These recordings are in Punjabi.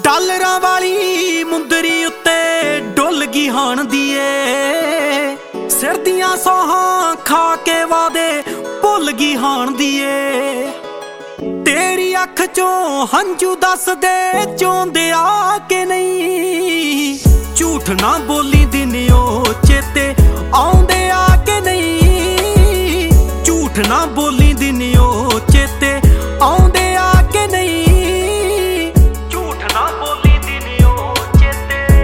ਡਾਲਰਾਂ ਵਾਲੀ ਮੁੰਦਰੀ ਉੱਤੇ ਡੁੱਲ ਗਈ ਹਾਣ ਦੀ ਏ, ਸਿਰ ਦੀਆਂ ਸੌਹਾਂ ਖਾ ਕੇ ਵਾਦੇ ਭੁੱਲ ਗਈ ਹਾਣ ਦੀ ਏ। ਤੇਰੀ ਅੱਖ ਚੋਂ ਹੰਝੂ ਦੱਸਦੇ ਚੋਂਦੇ ਆ ਕਿ ਨਹੀਂ, ਝੂਠ ਨਾ ਬੋਲੀ ਦਿਨ ਉਹ ਚੇਤੇ ਆਉਂਦੇ ਆ ਕਿ ਨਹੀਂ, ਝੂਠ ਨਾ ਬੋਲੀ ਦਿਨ ਉਹ ਚੇਤੇ ਆਉਂਦੇ ਆ ਕਿ ਨਹੀਂ, ਝੂਠ ਨਾ ਬੋਲੀ ਦਿਨ ਉਹ ਚੇਤੇ।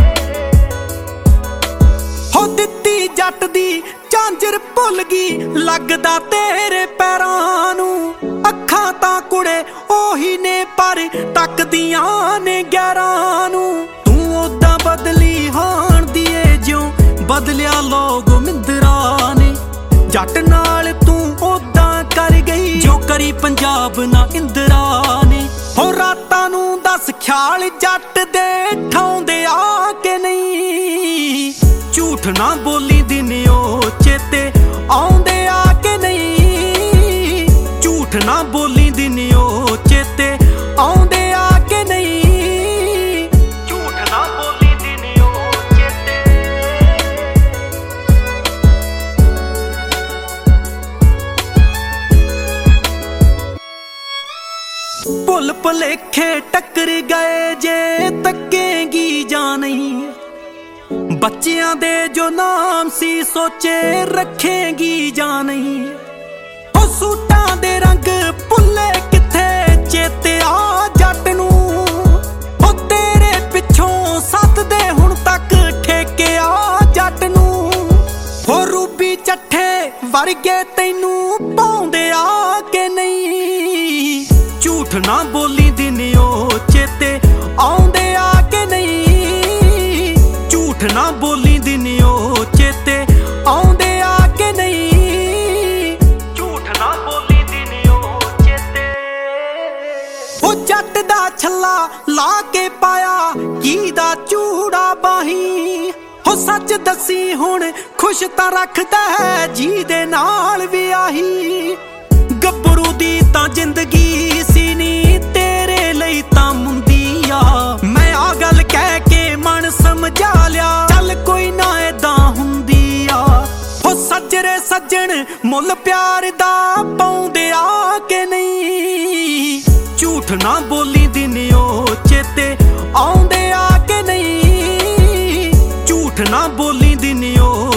ਹੋ ਦਿੱਤੀ ਜੱਟ ਦੀ ਝਾਂਜਰ ਭੁੱਲ ਗਈ ਲੱਗਦਾ ਤੇਰੇ ਪੈਰਾਂ ਨੂੰ, ਅੱਖਾਂ ਤਾਂ ਕੁੜੇ ਉਹੀ ਨੇ ਪਰ ਤੱਕਦੀਆਂ ਨੇ ਗਿਆਰਾਂ ਨੂੰ। ਤੂੰ ਓਦਾਂ ਬਦਲੀ ਹਾਣ ਦੀ ਏ ਜਿਉਂ ਬਦਲਿਆ ਲੋਕ ਮਿੰਦਰਾ ਨੇ, ਜੱਟ ਨਾਲ ਤੂੰ ਓਦਾਂ ਕਰ ਗਈ ਜੋ ਕਰੀ ਪੰਜਾਬ ਨਾ ਇੰਦਰਾ ਨੇ। ਹੋ ਰਾਤਾਂ ਨੂੰ ਦੱਸ ਖਿਆਲ ਜੱਟ ਦੇ ਠਾਉਂਦੇ ਆ ਕਿ ਨਹੀਂ, ਝੂਠ ਨਾ ਬੋਲੀ ਦਿਨ ਉਹ ਚੇਤੇ ਆਉਂਦੇ ਆ ਕਿ ਨਹੀਂ, ਝੂਠ ਨਾ ਬੋਲੀ ਦਿਨ ਉਹ ਚੇਤੇ ਆਉਂਦੇ ਆ ਕਿ ਨਹੀਂ, ਝੂਠ ਨਾ ਬੋਲੀ ਦਿਨ ਉਹ ਚੇਤੇ। ਭੁੱਲ ਭੁਲੇਖੇ ਟੱਕਰ ਗਏ ਜੇ ਤੱਕੇਗੀ ਜਾਂ ਨਹੀਂ, ਬੱਚਿਆਂ ਦੇ ਜੋ ਨਾਮ ਸੀ ਸੋਚੇ ਰੱਖੇਗੀ ਜਾਂ ਨਹੀਂ। ਉਹ ਸੂਟਾਂ ਦੇ ਰੰਗ ਭੁੱਲੇ ਕਿੱਥੇ ਚੇਤੇ ਆ ਜੱਟ ਨੂੰ, ਉਹ ਤੇਰੇ ਪਿੱਛੋਂ ਸੱਦਦੇ ਹੁਣ ਤੱਕ ਠੇਕੇ ਆ ਜੱਟ ਨੂੰ। ਹੋ ਰੂਬੀ ਚੱਠੇ ਵਰਗੇ ਤੈਨੂੰ ਪਾਉਂਦੇ ਆ ਕਿ ਨਹੀਂ, ਝੂਠ ਨਾ ਬੋਲੀ ਦਿਨ ਉਹ ਚੇਤੇ ਆਉਂਦੇ ਆ ਕਿ ਨਹੀਂ, ਝੂਠ ਨਾ ਬੋਲੀ ਦਿਨ ਉਹ ਚੇਤੇ ਆਉਂਦੇ ਆ ਕਿ ਨਹੀਂ, ਝੂਠ ਨਾ ਬੋਲੀ ਦਿਨ ਉਹ ਚੇਤੇ। ਉਹ ਜੱਟ ਦਾ ਛੱਲਾ ਲਾ ਕੇ ਪਾਇਆ ਕੀ ਦਾ ਚੂੜਾ ਬਾਹੀਂ, ਹੋ ਸੱਚ ਦੱਸੀ ਹੁਣ ਖੁਸ਼ ਤਾਂ ਰੱਖਦਾ ਹੈ ਜੀ ਦੇ ਨਾਲ ਵਿਆਹੀ। ਗੱਭਰੂ ਦੀ ਤਾਂ ਜ਼ਿੰਦਗੀ ਸੀ ਨੀ ਤੇਰੇ ਲਈ ਤਾਂ ਮੁੰਦੀ ਆ, ਮੈਂ ਆ ਗੱਲ ਕਹਿ ਕੇ ਮਨ ਸਮਝਾ ਲਿਆ ਚੱਲ ਕੋਈ ਨਾ ਏਦਾਂ ਹੁੰਦੀ ਆ। ਹੋ ਸੱਜਰੇ ਸੱਜਣ ਮੁੱਲ ਪਿਆਰ ਦਾ ਪਾਉਂਦੇ ਆ ਕਿ ਨਹੀਂ, ਝੂਠ ਨਾ ਬੋਲੀ ਦਿਨ ਉਹ ਚੇਤੇ ਆਉਂਦੇ ਆ ਕਿ ਨਹੀਂ, ਝੂਠ ਨਾ ਬੋਲੀ ਦਿਨ ਉਹ